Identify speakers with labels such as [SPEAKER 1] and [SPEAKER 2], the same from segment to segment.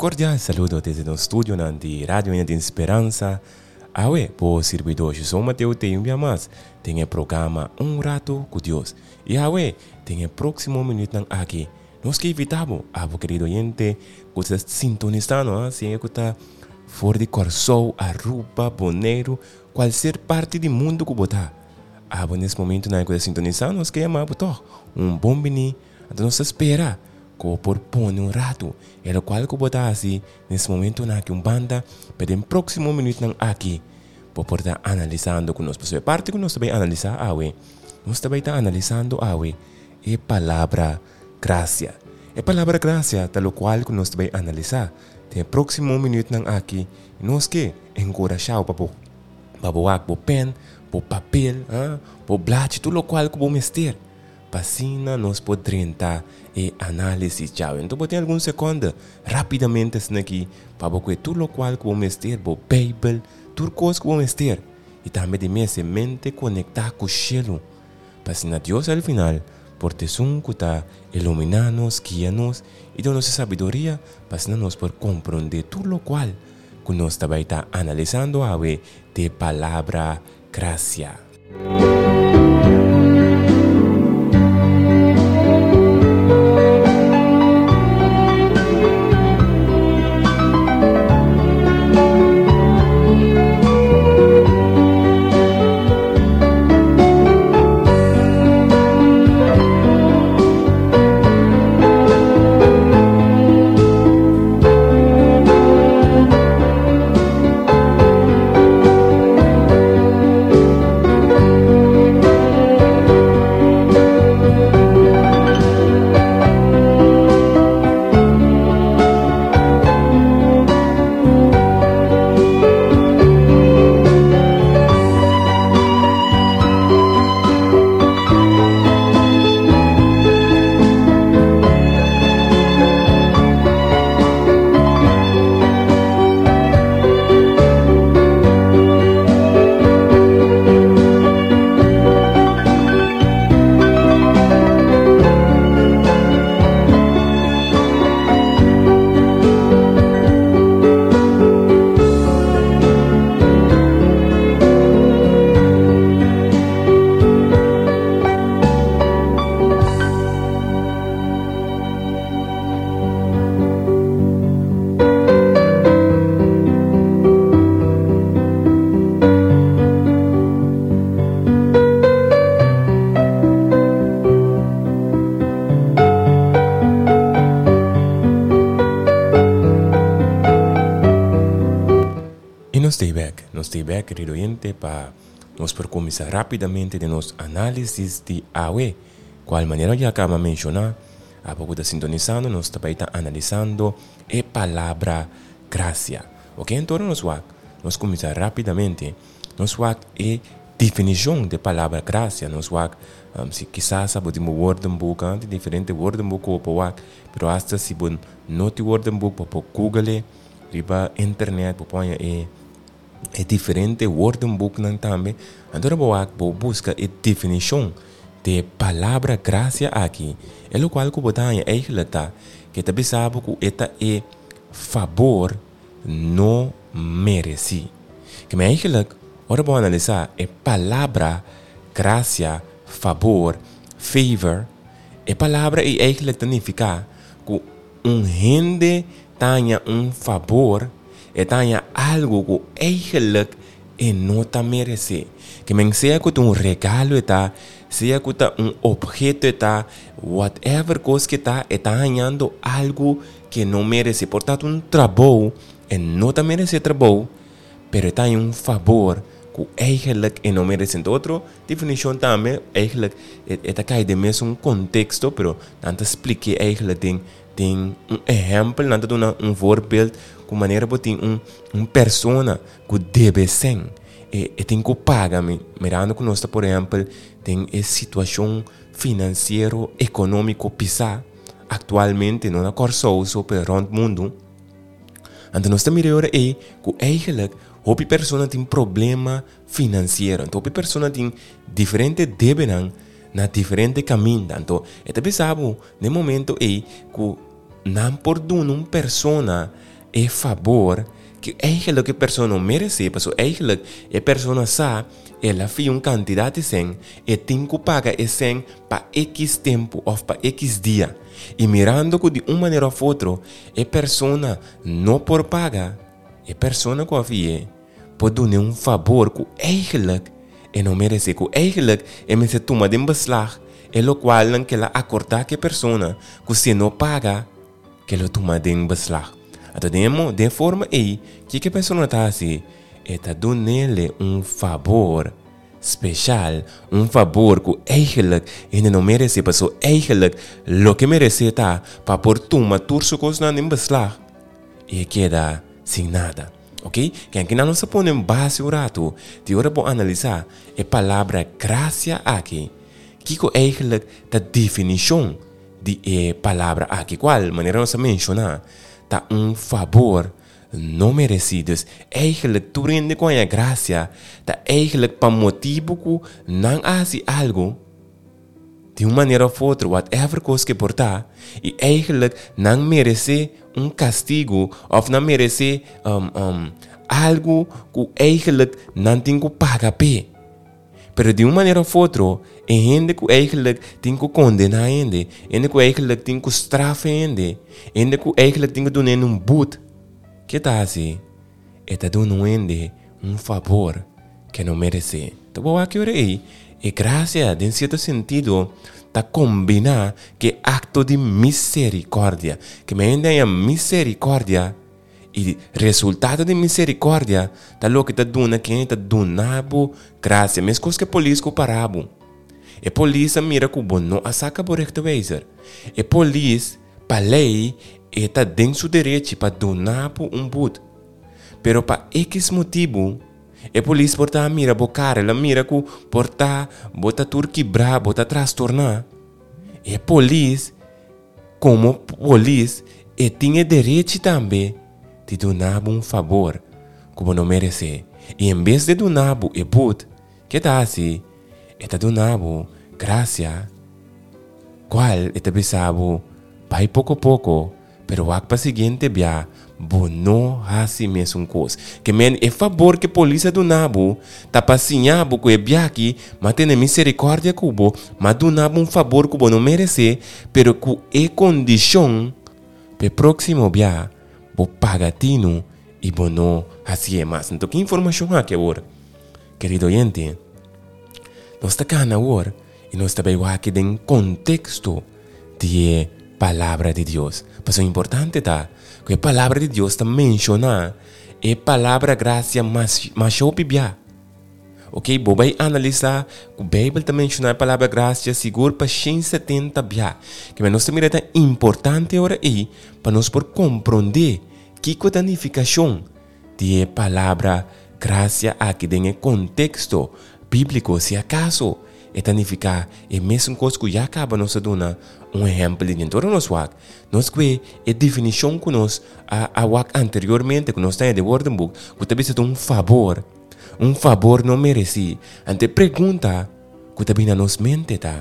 [SPEAKER 1] cordial saludo desde o estúdio de Rádio de Esperança. Awe, por servidor São Mateus tem um dia mais. Tem o programa Um Rato com Deus. E awe, tem o próximo minuto aqui. Nós que evitamos, querido gente, que está sintonizando, se é que está fora de Corsol, Aruba, Bonaire, qualquer parte do mundo que botar. Nesse momento, nós que está sintonizando, nós queremos bom menino. Então, nós espera que por pôr um rato, é o qual que botar assim, nesse momento, na que banda, para o próximo minuto aqui, por estar analisando com nós. Porque parte que nós também analisar, nós também está analisando, é palavra graça. É palavra graça, tal qual que nós também analisar. Tem o próximo minuto aqui, nós que encorajar para boar por pen, por papel, por blate, tudo o qual que vamos ter. Passina nós podemos tentar e análise já. Então, tem alguns segundos rapidamente aqui para ver tudo o qual que vamos ter, por Bible, tudo coisa que vamos ter. E também de minha mente conectar com o cielo. Passina Deus ao final, por ter que está iluminar-nos, guiar-nos e dar nossa sabedoria, passina nós por compreender tudo o qual que nós também está analisando de palavra graça. Nós estamos back, querido gente, para nós por começar rapidamente de nosso análise de AWE. Qual maneira já acaba de mencionar, a pouco está sintonizando, nós também está analisando a palavra graça. Ok, então nós começar rapidamente, nós vamos a definição de palavra graça, nós vamos, se quizás sabemos o Wordbook, de diferente Wordbook ou para pero hasta se bom não tem Wordbook para Google, riba internet, para pôr é diferente Wordbook também. Então vou buscar a definição de palavra graça aqui. É o qual que botar eigenlijk que também sabe que é favor não merece. Que me eigenlijk, ora vou analisar a palavra graça, favor, favor. A palavra é eigenlijk significa que gente tenha favor e tenha algo que eigenlijk não está merece. Que men seja que regalo seja que objeto whatever coisa que está ganhando algo que não merece. Portanto, trabalho não está merece trabalho, pero tem favor que eigenlijk não merece. Então, outra definição também, eigenlijk, cai de mesmo contexto, pero tanto explique eigenlijk tem exemplo, não tem voorbeeld, com maneira que tem persona que deve ser. E tem que pagar, mirando que nós, por exemplo, tem a situação financeira, econômica, pisar atualmente, não é corsoso, pelo mundo. Então, nós estamos mirando que eigenlijk, a pessoa tem problema financeiro. Então, a pessoa tem diferentes débitos na diferente caminho. Então, é também sabe, no momento que não por uma pessoa é favor que eigenlijk a pessoa não merece, porque eigenlijk a pessoa sabe, ela fez uma quantidade de 100 e tem que pagar esse 100 para X tempo ou para X dia. E mirando que de uma maneira ou outra, a pessoa não por pagar, a pessoa que fez pode dar um favor que eigenlijk não merece, que eigenlijk merece tomar de beslag, e o qual que ela acordar que a pessoa que se não paga, que ela toma de beslag. Então, de forma aí, que a pessoa está assim, está dando-lhe um favor especial, um favor que eigenlijk ainda não merece, porque eigenlijk o que merece está para por tomar tudo isso que não tem beslag e queda sem nada. Ok? Que aqui não se põe em base o rato, de hora para analisar a palavra graça aqui, que é eigenlijk a definição de a palavra aqui, qual maneira nós mencionar, tá favor não merecido. Eigenlijk tu rende com a graça, tá eigenlijk para motivo que não hace algo de uma maneira ou outra, whatever coisa que portar, e eigenlijk não merece castigo, ou não merece algo que eigenlijk não tem que pagar pe. Pero de uma maneira ou outra, é gente que eigenlijk tem que condenar gente, gente que eigenlijk tem que strafar gente, gente que eigenlijk tem que dar boete. Que tá assim? Está dando gente favor que não merece. Então, aqui aí, e graça, em certo sentido, está combinar que acto de misericórdia, que me ainda é misericórdia, e resultado de misericórdia, tá louco que está dando quem está dando graça, mesmo coisa que a polícia parava. E a polícia mira que o bom não saca por esta vez. E a polícia, para lei, está dentro do direito para donar um boot. Pero para X motivo, a polícia porta mira a cara, ela mira que porta bota tudo quebrar, bota transtornar. E a polícia, como polícia, tinha direito também de donar favor que não merece. E em vez de donar boot, que tá assim, está donando graça, qual está pensando, vai pouco a pouco, pero a para seguinte via, não assim mesmo coisa. Que men é favor que a polícia donava, tá passinhando que é via aqui, mas tem misericórdia cubo, mas donava favor que não merece, pero que é condição, para próximo via, bo pagatino e bo não assim mais. Então que informação aqui agora, querido oyente? Nós estamos aqui agora e nós estamos aqui em contexto de palavra de Deus. Mas o importante é que a palavra de Deus está mencionando a palavra graça mais obvia. Ok? Vou analisar que a Bíblia está mencionando a palavra graça seguro para 170 bia. Que nós estamos é importante agora aí para nós por compreender que é a danificação de palavra graça aqui em contexto bíblico, se acaso é danificar é mesmo coisa que já acaba nos dando exemplo de dentro nós que a definição que nós anteriormente que nós temos de Word Book que talvez é um favor não merece. Ante pergunta que também na nossa mente tá,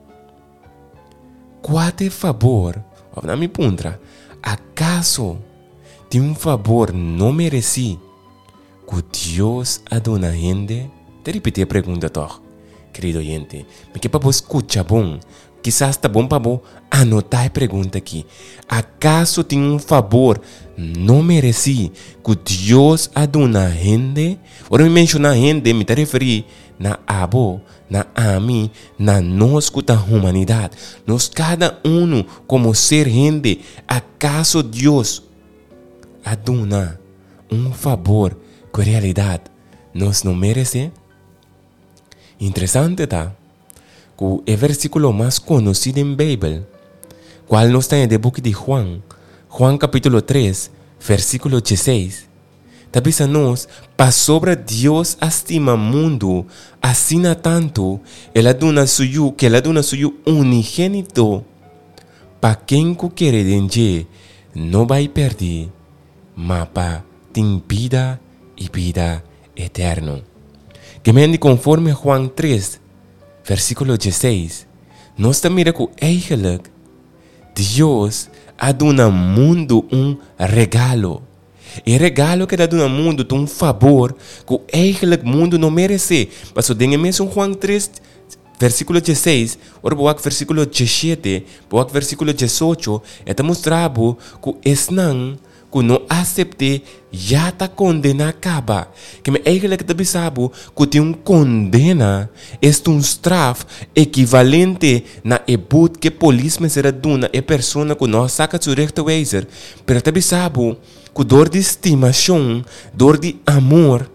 [SPEAKER 1] qual é favor? Na minha pergunta, acaso tem favor não merece que Deus a dona gente? Te repetir a pergunta, toch, querido gente. Porque para você escutar bom, quizás está bom para você anotar a pergunta aqui. Acaso tem favor não merece que Deus a dona gente? Ora, me mencionar gente, me te referir na abo, na ami, na nós que a humanidade. Nós cada como ser gente, acaso Deus a dona favor que realidade nós não merece? Interessante, tá? Que o versículo mais conhecido em Bíblia, qual nós temos no book de Juan capítulo 3, versículo 16, está pensando para sobre Deus estima mundo, assim tanto, ela dona suyo, que ela dona suyo unigênito, para quem que quer dengue, não vai perder, mas para ter vida e vida eterna. Que me conforme Juan 3, versículo 16, nós também que eigenlijk Deus a dona mundo regalo. E regalo que dá no mundo é um favor que eigenlijk mundo não merece. Mas o dengue mesmo Juan 3, versículo 16, ora boa versículo 17, boa versículo 18, eta mostrabo que esnang que não aceitte já está condena acaba. Que me eigenlijk te bisabo que tem condena é um straf equivalente na ebut que polícia será duna e persona que não saca seu rechte wijzer. Pero te bisabo que dor de estimação, dor de amor,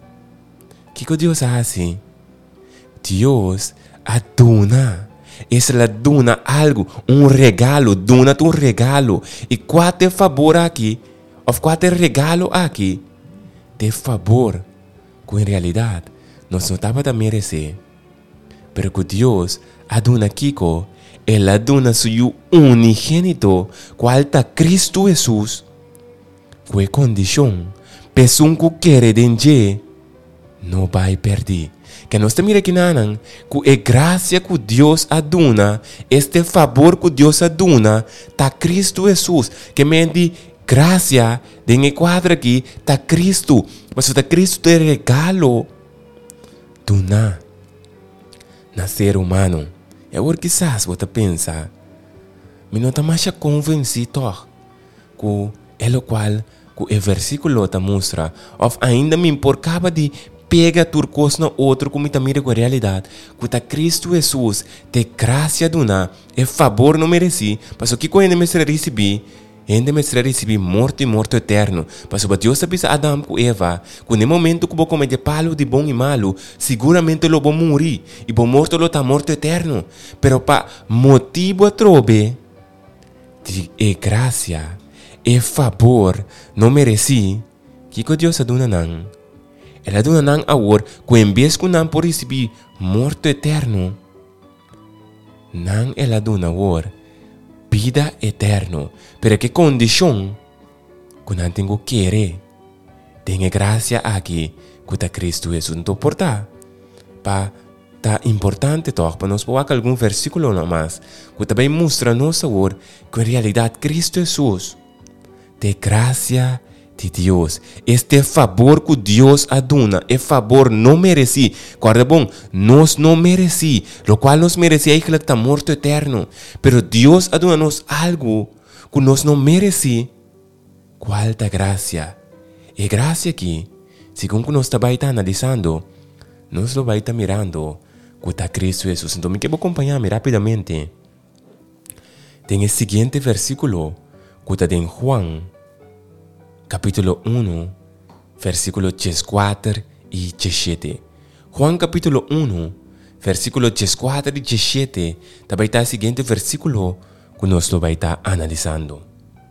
[SPEAKER 1] que Deus assim? Deus aduna. Essa la duna algo, regalo, duna tu regalo. E qual te favor aqui, ou qual te regalo aqui, te favor, que em realidade nós não estava a merecer. Pero que Deus aduna Kiko, Ele aduna seu unigênito, qual está Cristo Jesus, que condição, pessoa que quer dengue, não vai perder. Que nós te mira aqui nanan, que é graça que Deus aduna, este favor que Deus aduna, tá Cristo Jesus, que mende graça, de quadra aqui, tá Cristo, mas tá Cristo te regalo, duna, na ser humano. É o que quizás você pensa, mas não está mais convencido, que é o qual, que o versículo te mostra, ou ainda me importava de pega turcos na outro como também com a realidade que tá Cristo Jesus te graça duna e favor não mereci mas o que ainda me será receber morte eterno mas o Deus sabia Adão com Eva que no momento que vou comer de palo de bom e malo seguramente lo vou morrer e vou morto lo tá morto eterno pero pa motivo a trobe de graça e favor não mereci que Deus aduna não. Ela dona nang awor que em vez que nang por receber morto eterno, nang ela dona awor vida eterno. Pero que condição que nang tenho querer, tenha graça aqui que tá Cristo Jesus não porta. Pa tá importante toch para nós poder algum versículo não mais que também mostra nossa awor que em realidade Cristo Jesus te graça de Deus, este favor que Deus aduna, é favor não mereci, guarda bom, nós não mereci, lo qual nós mereci é que está morto eterno, pero Deus aduna nos algo que nós não mereci, qual da graça, e graça aqui, segundo que nós estamos analisando, nós lo vai estar mirando, que está Cristo Jesus, então me quero acompanhar-me rapidamente, tem o seguinte versículo, que está em Juan, capítulo 1, versículo 14 e 17. Juan capítulo 1, versículo 14 e 17, também está o seguinte versículo que nós vamos estar analisando.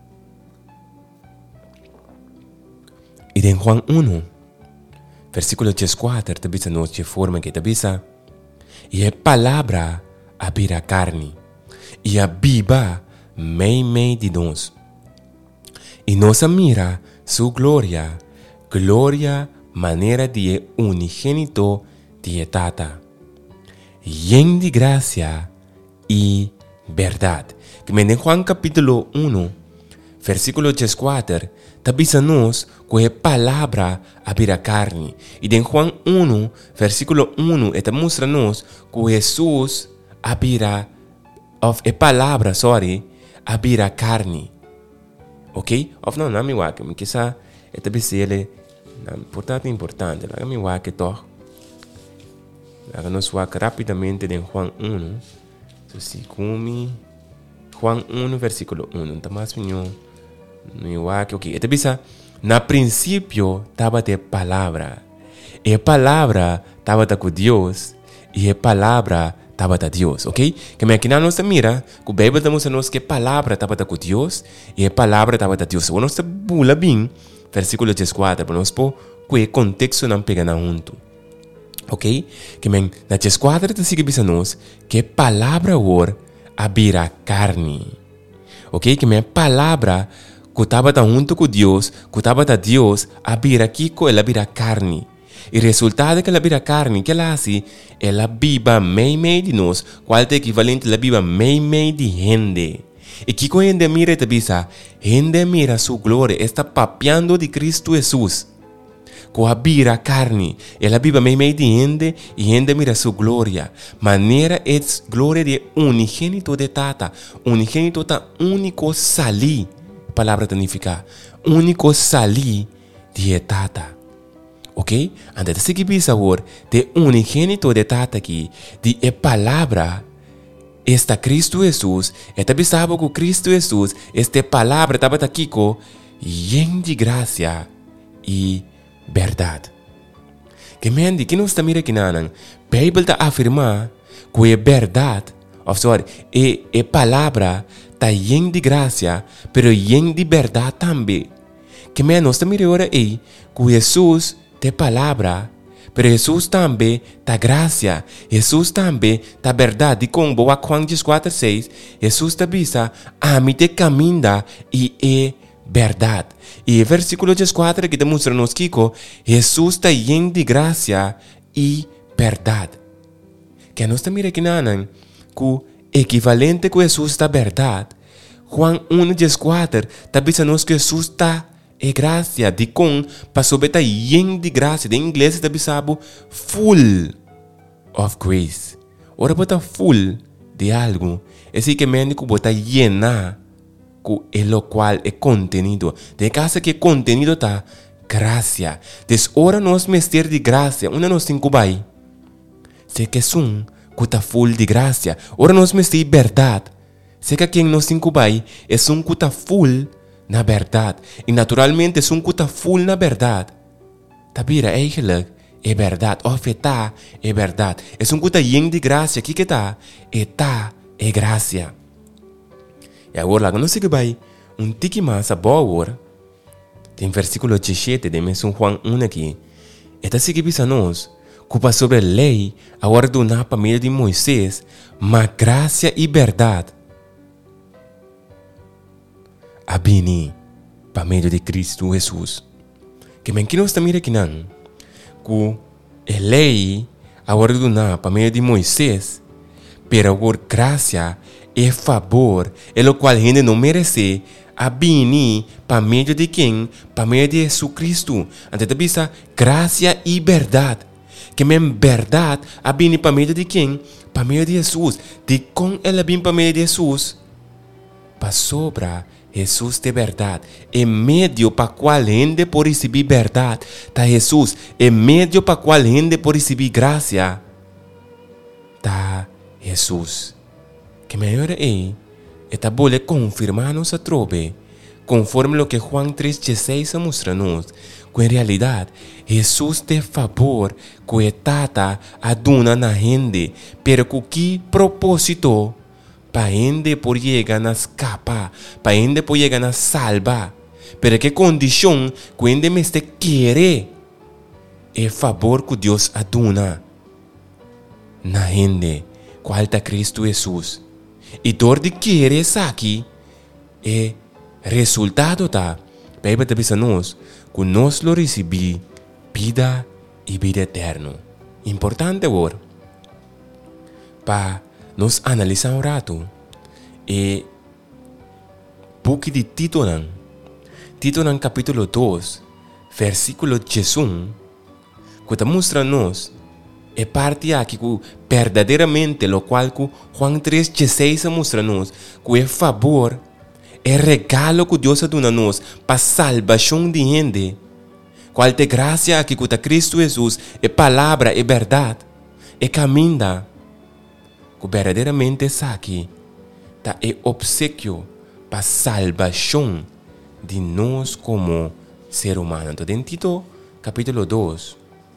[SPEAKER 1] E em Juan 1, versículo 14, também está de forma que também está, e a palavra abrirá carne, e a viva meio de nós. E nós mira su glória maneira de unigênito de Tata, lleno de graça e verdade. Que em Juan capítulo 1, versículo 14, tabiza-nos que a palavra abrirá carne. E em Juan 1, versículo 1, eta mostra-nos que Jesus abrirá, a palavra, abrirá carne. Ok? Of não, não me wake, me quizá é também se ele importante, lá me wake toch. Lá nos wake rapidamente em Juan 1, so se come Juan 1 versículo 1, tá mais pinho, me wake, ok? É também se na princípio estava a palavra, e a palavra estava com Deus, e a palavra estava a Deus, ok? Que me aqui na nossa mira, que o Bíblia mostra-nos que a palavra estava com Deus e a palavra estava a Deus. Quando nós bula bem, versículo 14, para nós pôr que contexto não pega na junto, ok? Que me na 14 te sigue bisa-nos que a palavra or abrirá carne, ok? Que me palavra que estava junto com Deus, que estava a Deus, abrirá aqui que ela abrirá carne. E o resultado que ela vira carne, que ela hace, ela viva meio de nós, qual é equivalente a ela viva meio de gente. E que quando gente mira te bisa, gente mira su gloria, está papeando de Cristo Jesús. Cohabira carne, ela viva meio de gente e gente mira su gloria. Maneira es gloria de unigênito de tata. Unigênito ta único sali. Palavra significa único sali de tata. Ok? Antes de seguir bisa word de unigênito de tata aqui, de palavra está Cristo Jesus, está bisabo com Cristo Jesus, esta palavra estava aqui com lleno de graça e verdade. Que mendi que nós estamos aqui nanan, Bíblia está afirma que é verdade, é palavra está lleno de graça, pero lleno de verdade também. Que mendi nós estamos agora aí que Jesus tem palavra, pero Jesus também está graça, Jesus também está verdade. Com boa Juan 4:6, Jesus está bisa a mim te caminha e é verdade. E o versículo 4 que demonstra-nos que Jesus está lleno de graça e verdade. Que nós estamos aqui nanan, que o equivalente com Jesus está verdade. Juan 1:4 está bisa-nos que Jesus está é graça, de com, passou beta lleno de graça. De inglês está bisabo full of grace. Ora bota full de algo. Esse que médico bota llena com o qual é contenido. De casa que contenido está graça. Des ora nós mestre de graça, uma nós tem cubai. Se que sum que está full de graça. Ora nós mestre verdade. Se que quem nós tem cubai é um que está full na verdade. E naturalmente é um que está full na verdade. Tabira eigenlijk é verdade. Of é verdade. É um que está lleno de graça. Que está? É graça. E agora, não sei que vai um tique mais a boa. Tem versículo 17 de Mesão Juan 1 aqui. Está se que bisa nós, culpa sobre a lei, a ordenar para meio de Moisés, mas graça e verdade. Abini para meio de Cristo Jesus. Que men que nós estamos aqui não, que a lei, a ordenar para meio de Moisés, pero por graça e favor, é o qual a gente não merece, abini para meio de quem? Para meio de Jesus Cristo. Antes de bisa, graça e verdade. Que men verdade, abini para meio de quem? Para meio de Jesus. De com ela abini para meio de Jesus, para sobra Jesus de verdade. É meio para qual gente pode receber verdade. Tá Jesus. É meio para qual gente pode receber graça. Tá Jesus. Que melhor é bom confirmar nossa trobe, conforme o que Juan 3:16 mostra-nos, que em realidade Jesus tem favor que é tata aduna na gente, pero com que propósito? Para gente por llegar a escapar, para gente por llegar a salvar, pero que condição que gente me este quiere, é favor que Deus aduna na gente, qual está Cristo Jesus. E dor de querer aqui é resultado da Bíblia te diz nós que nós lo recebi vida e vida eterna. Importante agora para nós analisar um rato é book de Tito nan capítulo 2 versículo 11 que mostra-nos é parte aqui que verdadeiramente o qual que Juan 3:16 mostra-nos que é favor, é regalo que Deus dá-nos para salvação de gente. Qual te graça aqui que Cristo Jesus é palavra, é verdade, é caminho. Que verdadeiramente está aqui, tá é obsequio para salvação de nós como ser humano. Então, em Tito capítulo 2,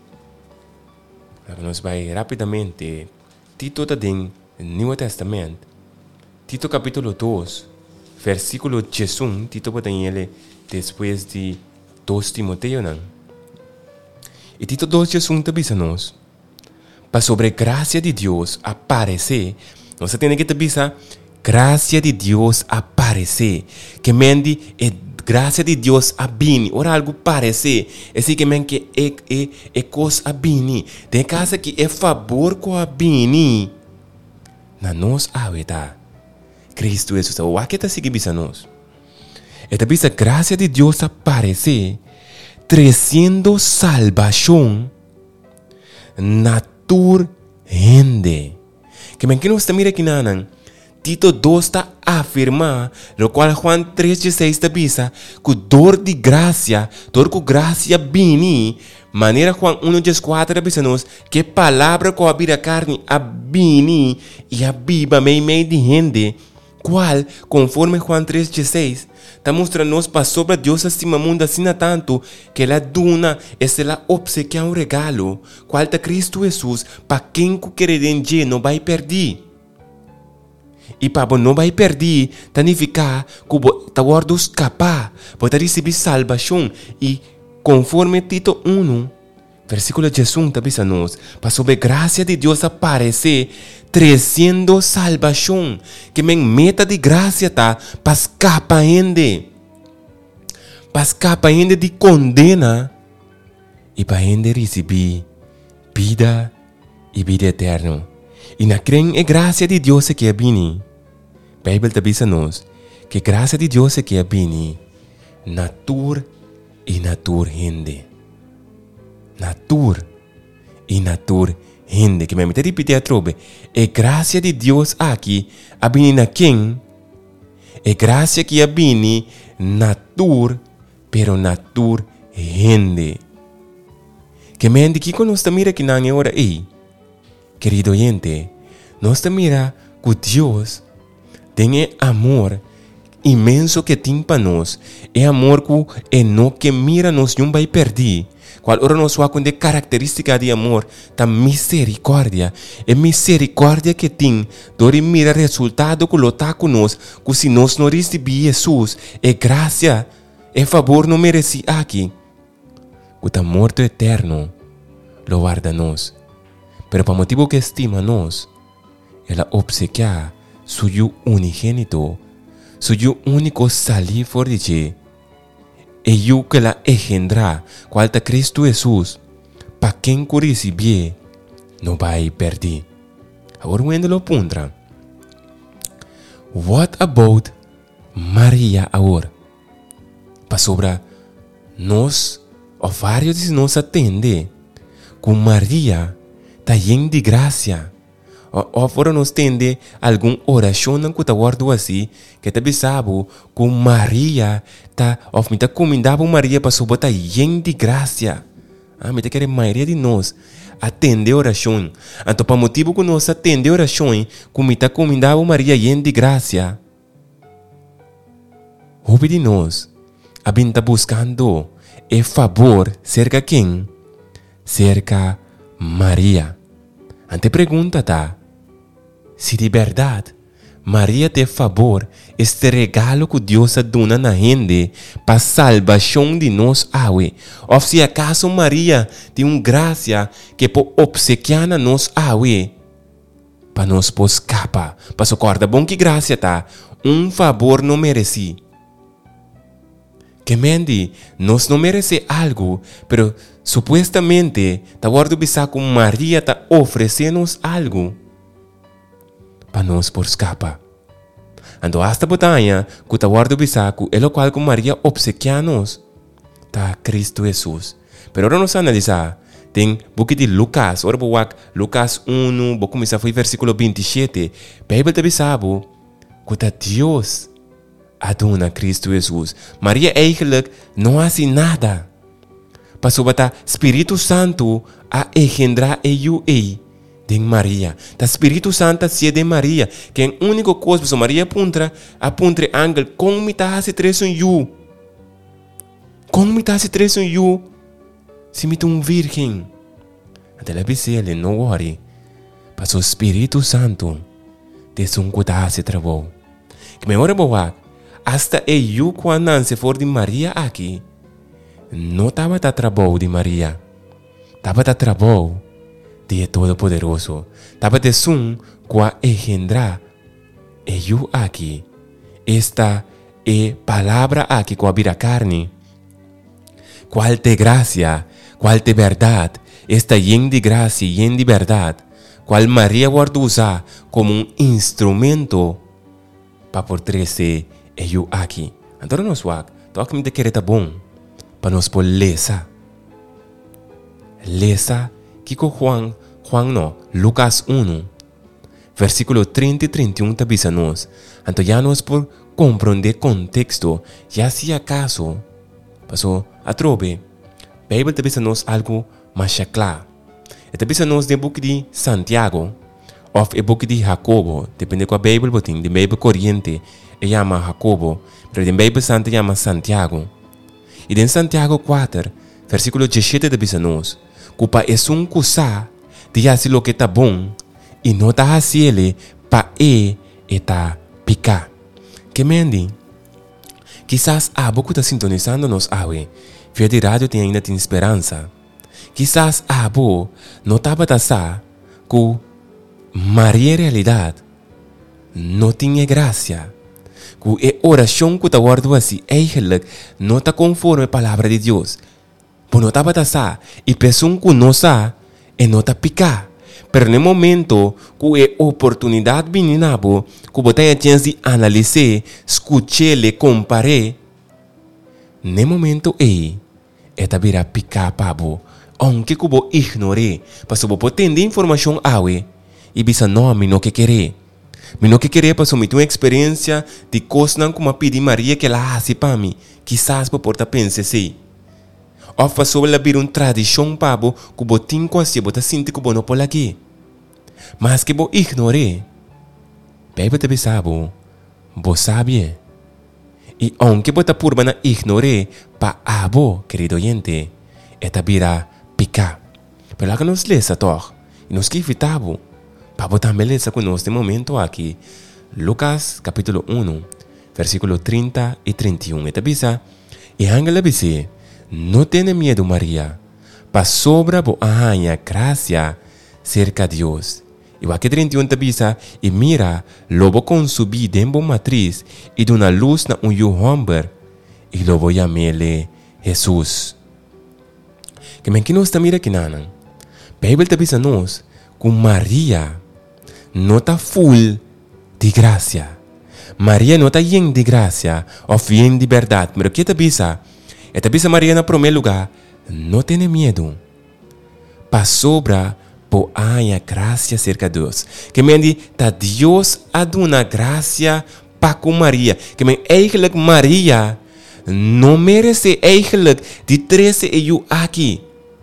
[SPEAKER 1] nós vai rapidamente. Tito está no Novo Testamento. Tito capítulo 2, versículo 11. Tito está ele depois de 2 Timoteo. E Tito 2:11 está dizendo para sobre graça de Deus aparecer. Nós temos que pensar graça de Deus aparecer. Que mendi é graça de Deus abini. Ora algo parecer. Assim que men que é coisa abini. Tem casa que é favor com abini. Na nós aveta. Cristo Jesus. O que está seguindo bisa nós? Esta bisa graça de Deus aparece trazendo salvação natur rende. Que men que nós está mira aqui nanan, Tito 2 está afirma, lo qual Juan 3:16 está bisa, que dor de graça, dor com graça bini, maneira Juan 1:4 bisa nos, que palavra com a vida carne a bini e a biba meio de rende, qual, conforme Juan 3:16, está mostrando-nos para sobre Deus acima mundo assim tanto que ela duna ela obsequia regalo, qual está Cristo Jesus para quem que crede não vai perder. E para não vai perder, significa que está guardado escapar, pode receber salvação e conforme Tito 1, versículo 18, está dizendo nos, para sobre graça de Deus aparecer trazendo salvação, que men meta de graça tá para escapar ainda de condena e para ainda receber vida e vida eterna. E na crem é graça de Deus que é bini. A Bíblia está dizendo nos que graça de Deus que é bini, natur e natur rende. Natur e natur rende. Que me mete repetir a trobe. É graça de Deus aqui, a bini na quem? É graça que a bini natur, pero natur rende. Que me ande que nós estamos aqui na hora aí. Querido oyente, nós mira que Deus tem amor imenso que tem para nós. É amor que é no que mira nós não vai perder. Qual hora nós vamos com característica de amor, da misericórdia. É misericórdia que tem, dori mira resultado que está conosco, que se nós não recebemos Jesus, é graça, é favor não merece aqui. Que está morto eterno, lo guarda nós. Pero para motivo que estima nós, ela obsequia suyo unigênito, suyo único salir for de ti, e eu que la engendra, qual está Cristo Jesus, para quem que receber, não vai perder. Agora vendo lo puntra. What about Maria agora? Para sobra nós, ou vários de nós atende, com Maria está cheio de graça. Ou fora nós tende alguma oração que está guardado assim, que está pensando com Maria, ou me está comendando Maria para sobre está cheio de graça. Me está querendo a maioria de nós atender oração. Então, para motivo que nós atender oração, como me está comendando Maria cheio de graça, houve de nós, a gente está buscando favor cerca de quem? Cerca Maria. Ante pergunta tá, se de verdade Maria tem favor este regalo que Deus dona na gente para salvação de nós awe, ou se acaso Maria tem graça que pode obsequiar a nós awe, para nós pôr escapar, para socorrer bom que graça tá, favor não merece. Que mente, nós não merece algo, pero supostamente, está guardado bisa com Maria está oferecendo-nos algo para nós por escapar. Então, esta batalha, que está guardado bisa com ele qual com Maria obsequia-nos, está Cristo Jesus. Pero agora nós analisar, tem book de Lucas, ora boak Lucas 1, vou começar foi versículo 27. A Bíblia está bisa que está Deus aduna Cristo Jesus. Maria eigenlijk não faz nada. Passou para Espírito Santo a engendrar eu de Maria. O Espírito Santo se de Maria, que é a única coisa que Maria apunta ángel, como me está se três em eu? Como me está se três em eu? Se me um virgem. Até lá ele não worry. Passou o Espírito Santo de um cuidar se travou. Que me ora boa. Hasta eu quando se for de Maria aqui, não estava a trabalho de Maria, estava a trabalho de Todo-Poderoso, estava de som com a engendrar eu aqui. Esta é palavra aqui com a vida carne. Qual te graça, qual te verdade, esta yen de graça e yen de verdade, qual Maria guarda usar como instrumento para por 13 e eu aqui. Então nós wak, toque me de querer tá bom, para nós por lesa. Lesa, Kiko Juan no, Lucas 1, versículo 30 e 31 te avisa nos. Então ya nos por compreender contexto, ya si acaso, pasó a trobe, Bíblia te avisa nos algo mais claro. Te avisa nos de book de Santiago, ou e book de Jacobo, depende qual Bíblia botin, de Bíblia corriente, e chama Jacobo, pero de Bíblia Santa chama Santiago. E em Santiago 4, versículo 17 te avisa nos, cupa é coisa de fazer lo que está bom e não está fazendo para está picar. Que mendi? Quizás a pouco está sintonizando nos awe, via de rádio tem ainda tem esperança. Quizás a bo não estava tasar que Maria realidade não tinha graça. Que é oração que está guardando assim, eigenlijk não está conforme a palavra de Deus. Por não estava tasar e pessoa que não sabe e não está picar. Pero no momento que é oportunidade menina bo, que você tem a chance de analisar, escutar, comparar, no momento é vira picar para bo, aunque que você ignore, porque você pode ter informação awe e bisa não me não que querer. Me não que querer porque me tem uma experiência de coisas como pedir Maria que ela hace para mim, quizás por porta pense assim. Ou passou a vir uma tradição para você que você tem quase você sente que você não pode aqui. Mas que você ignore, Bíblia te sabe, você sabe. E aunque você por na ignore, para abo, querido oyente, é vira picar. Pero lá que nos lesa toch, e nos que evitamos, para você também lesa conosco no momento aqui, Lucas capítulo 1, versículo 30 e 31. Eta bisa, e ángel dice, no tenha medo, Maria, para sobra bo ahanha gracia cerca de Deus. E o aqui 31 te bisa, e mira, lobo consubi dembo matriz, e de uma luz na homem, e lobo chamele Jesus. Que men que nos ta mira que nanan, Bíblia te bisa nos, que Maria não está full de graça. Maria não está llena de graça, ou llena de verdade, mas que te bisa, e te bisa Maria na primeiro lugar, não tenha medo. Para sobra, por a graça cerca de Deus. Que mendi, tá Deus a dar graça para com Maria. Que men eigenlijk Maria não merece eigenlijk de 13 eu aqui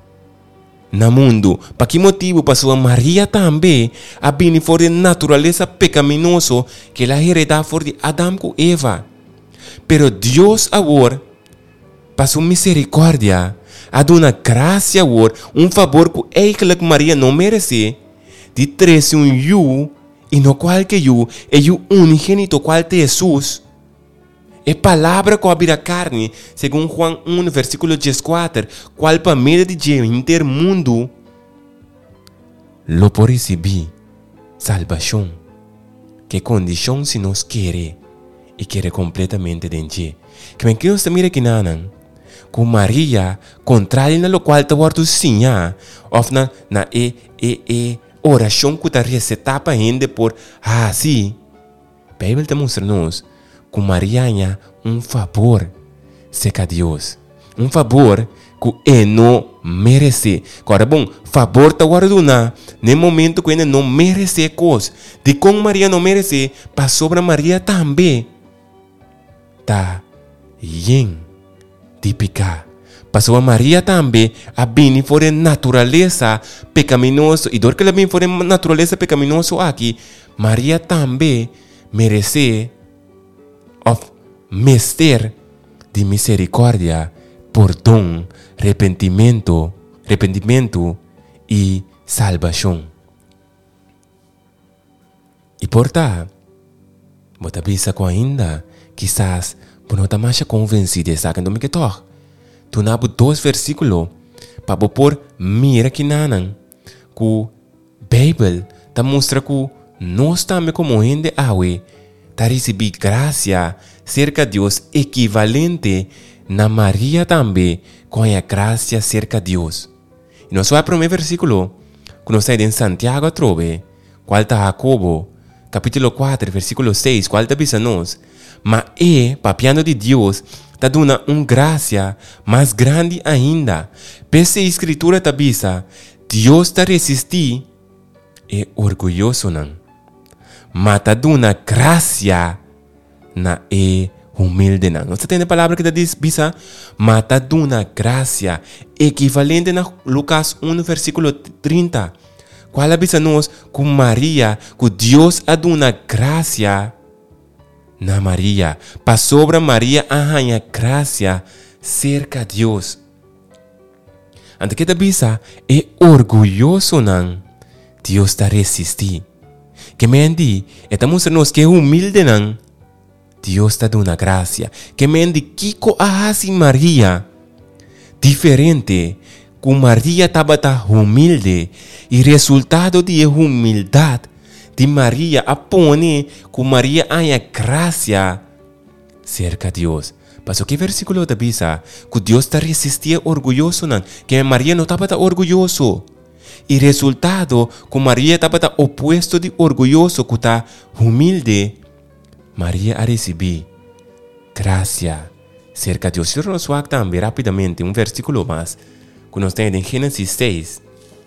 [SPEAKER 1] no mundo. Para que motivo? Para sua Maria também a vir for de natureza pecaminoso que ela heredou for de Adão com Eva. Pero Deus agora, para sua misericórdia, a dar graça agora, favor que eigenlijk Maria não merece, de trazer eu, e no qual que eu, é o unigênito qual de Jesus. É palavra que abrir a carne, segundo Juan 1, versículo 14, qual para meio de Deus intermundo, lo por receber salvação, que condição se nos quer, e quer completamente dentro. Que bem que nós também aqui nanan, com Maria, contrário na lo qual te guardo sim, ou na oração que te receta para gente por, sim, a Bíblia te mostra-nos, que Maria é favor seca Deus. Favor que não merece. Agora, bom, favor te guardo no momento que ele não merece coisa. De como Maria não merece, para sobre Maria também. Tá, de picar. Passou a Maria também a vir for a natureza pecaminosa. E dor que ela vem for a natureza pecaminosa aqui, Maria também merece of mister de misericórdia, perdão, arrependimento e salvação. E porta, bota bisa com ainda, quizás por não estar mais convencido de saber do que toca. Tu nabu 2 versículos para por mira que nanan, que Bíblia ta mostra que nós também como gente awe ta receber graça cerca de Deus equivalente na Maria também com a graça cerca de Deus. E nós vai para o primeiro versículo que nós sai em Santiago trove, qual ta Jacobo capítulo 4, versículo 6, qual te bisa-nos? Mas papiando de Deus, está dando uma graça mais grande ainda. Pese a escritura te bisa, Deus está resistir e orgulhoso não. Mas está dando graça na humilde não. Você tem a palavra que te diz, bisa? Mas está dando graça, equivalente na Lucas 1, versículo 30. Qual bisa-nos com Maria, que Deus a dado graça na Maria, para sobre Maria arranha graça cerca de Deus. Ante que te bisa é orgulhoso não, Deus está resistir. Que mendi, estamos mostrando que é humilde não, Deus está dando graça. Que mendi, Kiko ahasi Maria, diferente, com Maria estava humilde, e resultado de humildade de Maria apone com Maria há graça cerca de Deus. Mas o que versículo te bisa? Que Deus está resistia orgulhoso não, que Maria não estava orgulhoso. E resultado, com Maria estava oposto de orgulhoso, que está humilde, Maria a receber graça cerca de Deus. Eu nos vou também rapidamente um versículo mais, que nós temos em Gênesis 6.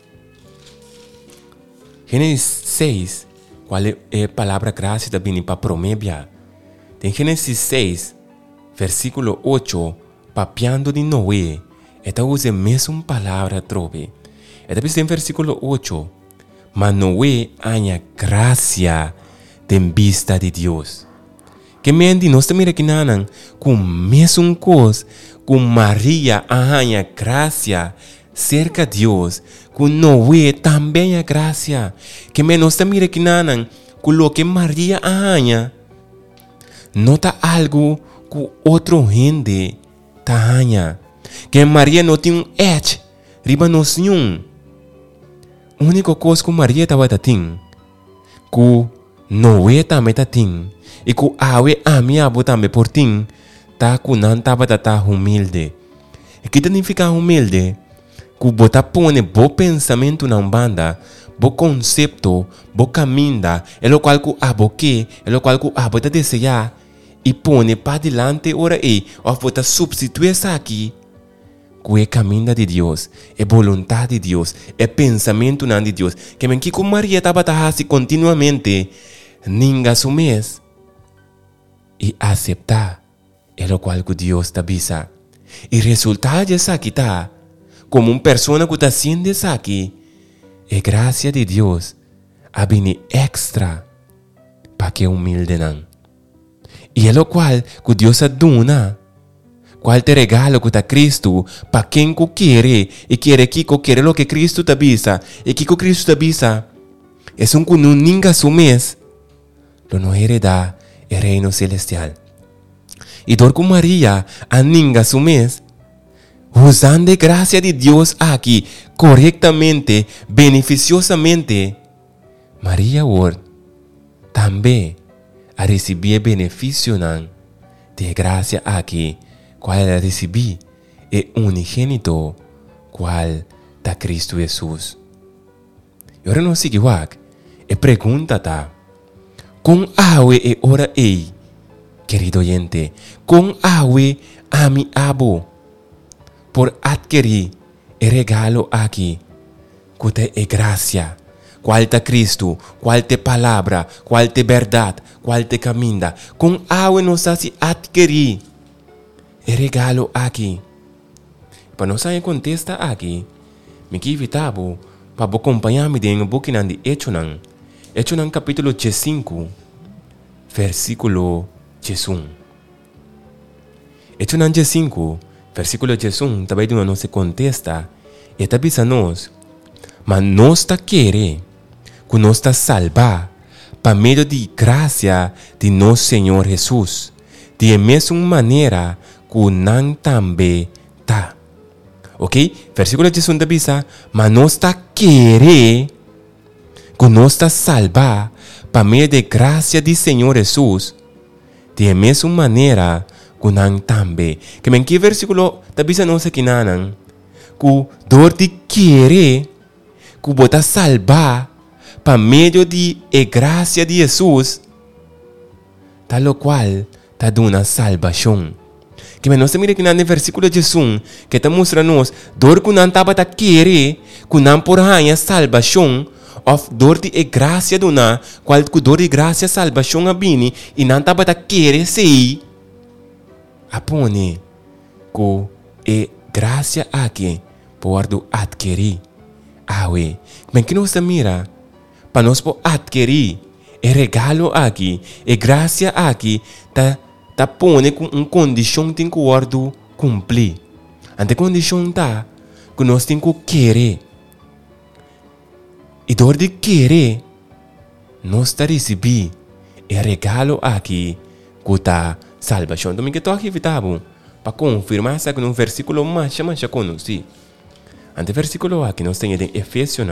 [SPEAKER 1] Gênesis 6, qual é a palavra graça também para promédia? Em Gênesis 6, versículo 8, papiando de Noé, esta usa a mesma palavra trove. Esta vez em versículo 8, mas Noé há graça em vista de Deus. Que mendi nós também aqui nanan, com mesma coisa, com Maria há graça cerca de Deus, com Noé também há graça. Que nós também aqui nanan, com o que Maria há, nota algo que outro gente há. Que Maria não tem um edge, riba nos nenhum. A única coisa que Maria estava tendo, que Noé também tem, e que Awe amiabo também por ti, tá que não estava humilde. E que significa humilde? Que bota pone bom pensamento na banda, bom conceito, bom caminho, é o qual que aboque, é o qual que abota desejar, e pone para delante ora ou bota substituir isso aqui, que é caminho de Deus, é vontade de Deus, é pensamento de Deus. Que men que com Maria estava assim continuamente, ninguém assume e aceitar, é o qual que Deus te avisa. E resultado disso aqui está, como uma pessoa que está sendo isso aqui, é graça de Deus, a vir extra, para que humilde não. E é o qual que Deus a dona, qual te regalo que está Cristo, para quem que quer, e quer que quer o que Cristo te avisa, e que Cristo te avisa, é um que não ninguém assume, não hereda o reino celestial. E dor com Maria, a ninguém assume, usando a graça de Deus aqui, corretamente, beneficiosamente, Maria Ward também a receber benefício de graça aqui, qual ela recebi é unigênito, qual da Cristo Jesus. E agora não sigo aqui, e pergunta tá, com awe e ora ei, querido oyente, com awe ami abo, por adquirir o regalo aqui, que é graça, qual te Cristo, qual te palavra, qual te verdade, qual te caminha, com awe nos se adquirir o regalo aqui. Para nós sair contesta aqui, me invitava para acompanhar-me em um pouquinho de Echonan. Echonan capítulo 5, versículo 1. Echonan 5, versículo 1, também não se contesta, e está dizendo-nos, mas nós está querendo, que nós está salvar, para meio de graça de nosso Senhor Jesus, de mesma maneira que não também está. Ok? Versículo 1 está dizendo, mas nós está querendo, que nós está salvar, para meio de graça de Senhor Jesus, de mesma maneira que não também. Que versículo está dizendo aqui nanan, que dor de querer, que bota salvar, para meio de a graça de Jesus, tal qual está dando salvação. Que nós mira que no versículo de Jesus, que está mostrando-nos, dor que não estava a querer, que não por a salvação, ou dor de a graça do na, qual que dor de graça salvação a bini, e não estava a querer sei, apone, que a graça aqui, pode adquirir. Awe, bem que nós mira, para nós adquirir, o regalo aqui, a graça aqui, tá pone com uma condição tem que guardo cumprir. Ante condição tá que nós tem que querer. E dor de querer, nós tá receber o regalo aqui que tá salvação. Então, que tô aqui vitabo para confirmar essa que no versículo mais já conheci. Ante versículo aqui nós temos em Efésios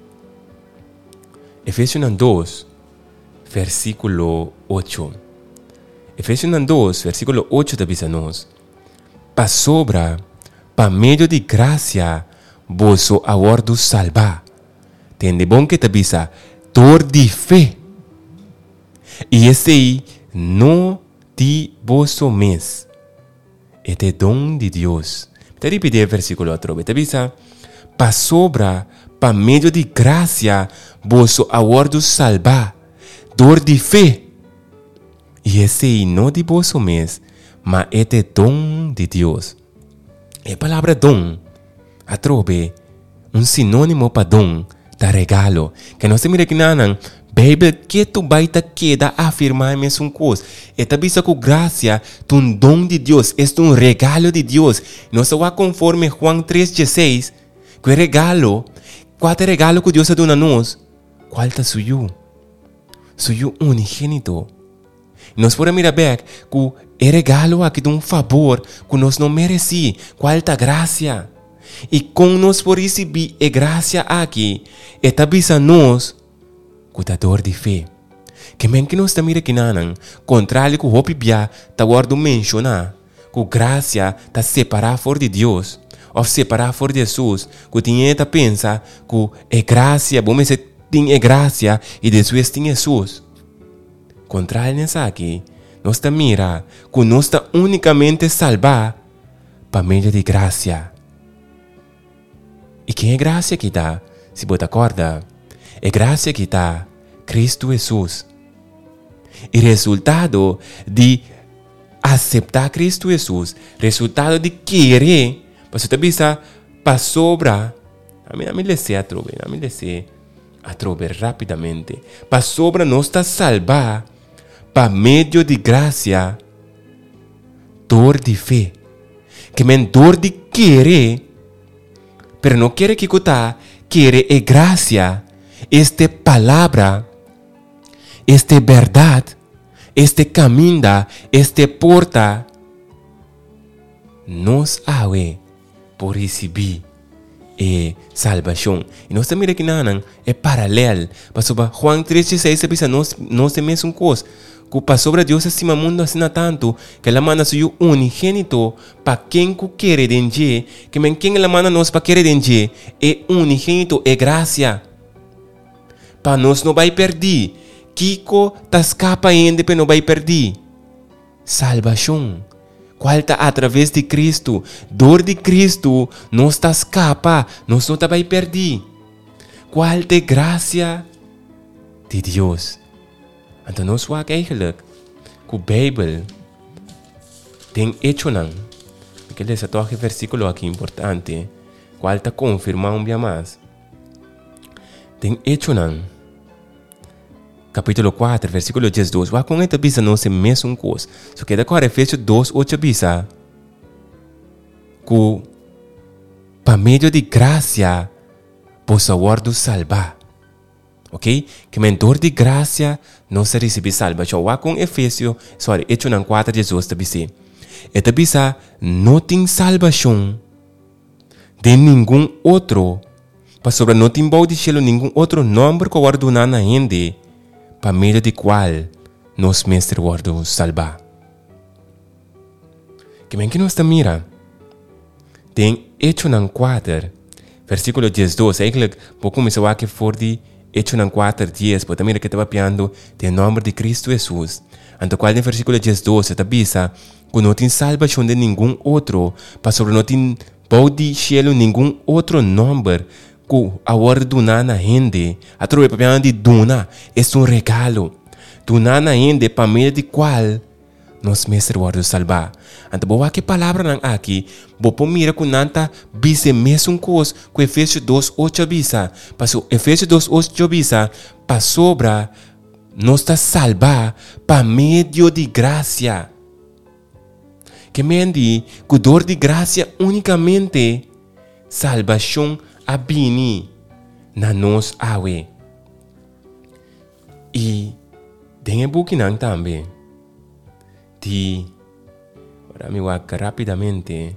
[SPEAKER 1] 2, versículo 8. Efésios 2, versículo 8 da bisa nós. Pa sobra, pa meio de graça, vosso aguardo salvar. Tende bom que te bisa, dor de fé. E esse aí, não de vosso mes. Este dom de Deus. Te repetir o versículo outro vez. Te bisa, pa sobra, pa meio de graça, vosso aguardo salvar. Dor de fé. E esse aí não de vosso mes, mas este dom de Deus. A palavra dom, a trove, um sinônimo para dom, da regalo. Que nós temos aqui na Bíblia que tu vai queda afirmar a mesma coisa. E também com graça, um dom de Deus, é um regalo de Deus. Nós vamos conforme Juan 3:16, que regalo, qual é o regalo que Deus dá a nós? Qual é o suyo? Suyo unigênito. Nós podemos mirar bem que o regalo aqui de um favor que nós não merecemos. Qual é a graça? E com nós por receber a graça aqui, é também a nós que a dor de fé. Que men que nós também aqui não, contrário que o Hopi Bia está guardando mencionar, que a graça está separada fora de Deus, ou separada fora de Jesus, que tinha que pensar que a graça, vamos dizer, tem a graça e depois tem Jesus. Contrário nessa aqui, nós está mira que nós está unicamente salvar para meio de graça. E quem é graça que está? Se você acorda, é graça que está Cristo Jesus. E resultado de aceitar Cristo Jesus, resultado de querer, você também está para sobra. A mim descer a trove rapidamente. Para sobra nós está salvar para meio de graça, dor de fé. Que men dor de querer, pero não quer que cuta, quer é graça, esta palavra, esta verdade, este caminho, esta porta, nos awe por receber a salvação. E nós também aqui não é paralelo. Para sobre Juan 3:16 nós temos mesma coisa. Que para sobre Deus acima mundo assim tanto que ela manda seu unigênito para quem que quer dengue, que men quem ela manda nós para querer dengue é unigênito é graça. Para nós não vai perder. Kiko tá escapa ainda para não vai perder. Salvação. Qual está através de Cristo? Dor de Cristo não está escapa, nós não vai perder. Qual é graça de Deus? Então nós vamos eigenlijk que a Bíblia tem hecho não. Porque esse é versículo aqui importante. Qual está confirmando um dia mais? Tem hecho não. Capítulo 4, versículo 12. Vai com esta bisa não se mesmo coisa. Só que agora Efésios 2, 8 bisa. Que para meio de graça, possa guardo salvar. Ok? Que mentor de graça não se recebe salvação. Vai com Efésios, Hecho 4, 18 bisa. Esta bisa não tem salvação de nenhum outro. Para sobre não tem bom de cielo nenhum outro nome que guardo na gente. Para meio de qual nós mestre guardo salvar. Que bem que nós mira. Tem Hecho 4, versículo 12. Eigenlijk, vou começar aqui for de Hecho en 4:10, pero también que estaba piando el nombre de Cristo Jesús. Ante cual en versículo 10:12 te avisa que no tiene salvación de ningún otro, para sobre no tiene bau de cielo ningún otro nombre que ahora donana gente. A través de dona es un regalo. Donana gente para meio de cual nos mestre guardo salvar. Ante boa que palavra nan aqui, bo po mira com nanta bise mesmo cos com Efésios 2:8 bisa. Passo Efésios 2:8 bisa, pa sobra nos está salvar pa meio de graça. Que mendi, com dor de graça unicamente salvação abini na nos awe. E tem bukinang também. Ahora me voy rápidamente.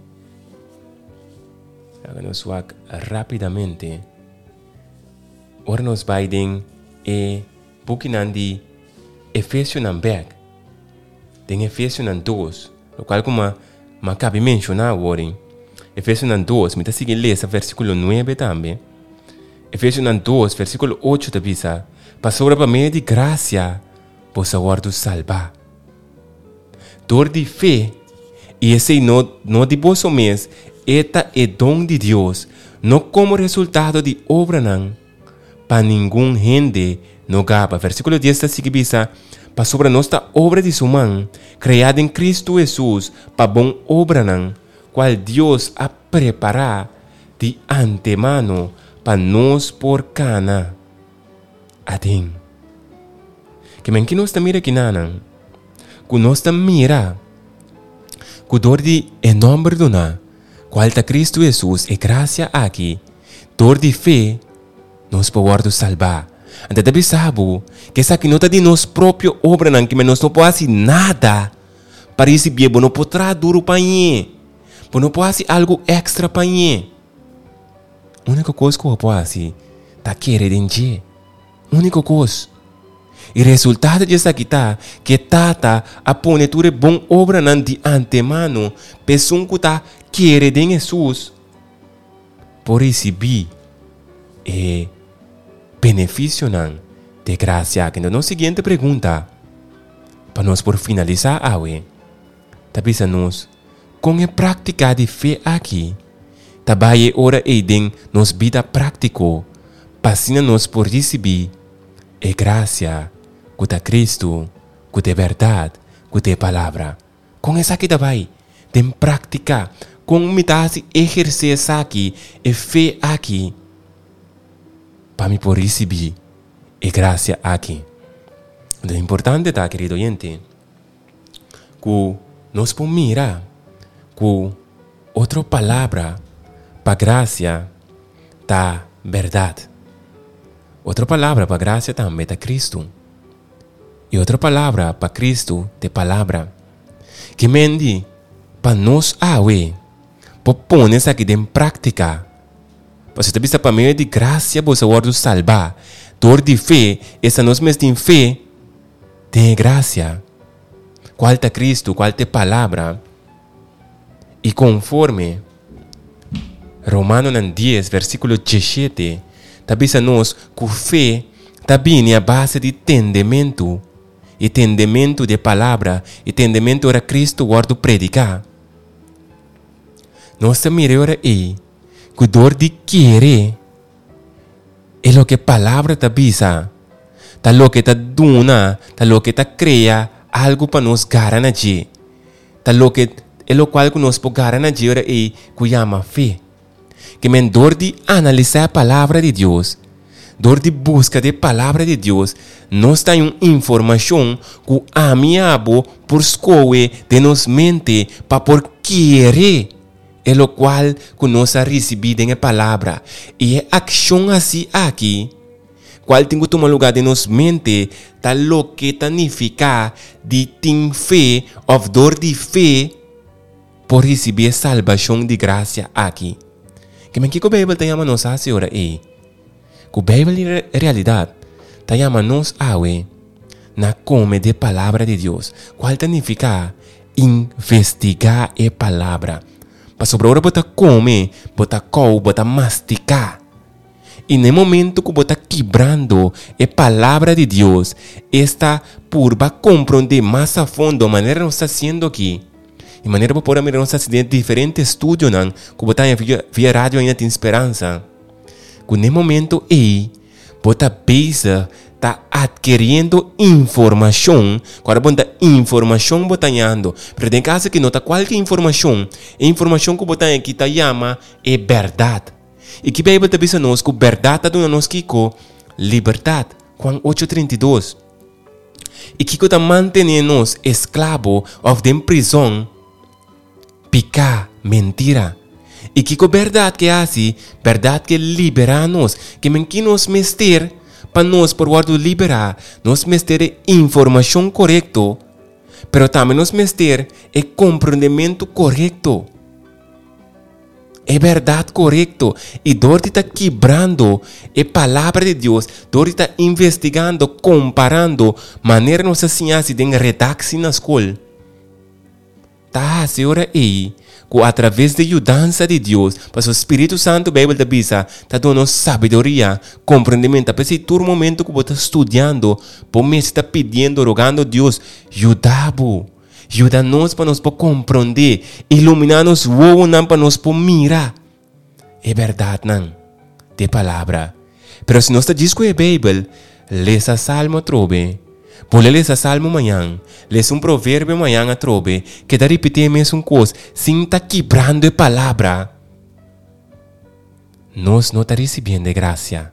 [SPEAKER 1] Háganos rápidamente. Ahora nos vaiden bukinandi Efesios Nambek. Den Efesios 2. Lo cual como me cabe mencionar ahora. Efesios 2. Me sigue lesa versículo 9 también. Efesios 2, versículo 8 te dice. Pasó para medio de gracia. Vos aguardo salvar. Dor de fé, e esse não de vós mesmos, eta é dom de Deus, não como resultado de obra não, para nenhum gente no gaba. Versículo 10 está seguindo, para sobre nossa obra de sua mão, criada em Cristo Jesus, para bom obra não, qual Deus a preparar de antemano para nós por cana. Adem. Que men que nós está mira aqui não. Que nós está mira, que dor de nome do na, qual está Cristo Jesus e graça aqui, dor de fé, nós podemos salvar. Então deve saber que essa aqui não está de nós própria obra, não que nós não podemos fazer nada para receber, não podemos duro para ele, não podemos fazer algo extra para ele. A única coisa que eu posso fazer é querer de única coisa. E o resultado disso aqui está que tata a pone tudo bom obra nan de antemano, pessoa que está querendo em Jesus por receber benefício nan de graça. Então, na seguinte pergunta, para nós por finalizar a talvez nós com a prática de fé aqui, também é hora de nos vida prático, para nós por receber graça. Que é Cristo, que é verdade, que é palavra. Com essa aqui também, tem prática, com metade exercer essa aqui, e fé aqui, para me por receber e graça aqui. Então é importante, tá, querido oyente, que nós podemos mirar que outra palavra para graça tá verdade. Outra palavra para graça também tá Cristo. E outra palavra para Cristo é palavra. Que mendi para nós para pôr isso aqui em prática. Para você está para meio de graça, você vai salvar. Dor de fé, essa nós mesmos tem fé, tem graça. Qual é Cristo, qual é palavra? E conforme Romanos 10, versículo 17, está nós que fé também é a base de entendimento. Entendimento de palavra, entendimento era Cristo guardo predicar. Nossa melhor é que dor de querer é o que a palavra te avisa, tá o que te dona, tá o que te cria algo para nos garantir, tá o que é o qual que nós podemos garantir é que chama fé. Que men dor de analisar a palavra de Deus. Dor de busca de palavra de Deus, nós temos informação que a minha abo por escolher de nos mente para por querer é o qual que nós recebemos em palavra. E a ação assim aqui, qual tem que tomar lugar de nos mente, tá o que significa de ter fé ou dor de fé por receber salvação de graça aqui. Que men que a Bíblia tem a nós assim ora que a Bíblia é realidade, está chamando-nos na come de palavra de Deus. Qual significa investigar a palavra? Para sobre a hora, bota come, bota masticar. Y en el momento que vos estás quebrando la palabra de Dios, esta purba comprender más a fondo, manera que nos está haciendo aquí. De maneira que pode mirar nos haciendo diferentes estudos, que vos estás via rádio ainda tem esperança. Que nesse momento aí, vos está adquiriendo informação. Quando você está informação botando, mas em caso que não está qualquer informação, a informação que botar aqui está chama é verdade. E que a Bíblia está dizendo nos que verdade está dando nos Kiko liberdade. Juan 8:32. E Kiko está mantendo nos escravo ou de prisão, picar, mentira. E Kiko verdade que é assim, verdade que libera nos, que menque nos mestre para nós por guardo liberar, nos mestre informação correto, pero também nos mestre é compreendimento correto. É verdade correto. E Dorothy está quebrando a palavra de Deus. Dorothy está investigando, comparando maneira nos assim de redação na escola. Tá a senhora aí, que através da ajudança de Deus, para o Espírito Santo, a Bíblia da Bisa, está dando sabedoria, compreendimento. Para esse todo momento que você está estudando, por mim está pedindo, rogando a Deus, ajuda-nos para nos compreender, iluminar-nos para nos mirar. É verdade, não? De palavra. Mas se nós está dizendo a Bíblia, lê essa salmo trobe. Pode ler essa salmo amanhã, lê um provérbio amanhã a trobe, que está repetindo a mesma coisa, sem estar quebrando a palavra. Nós não estamos recebendo graça.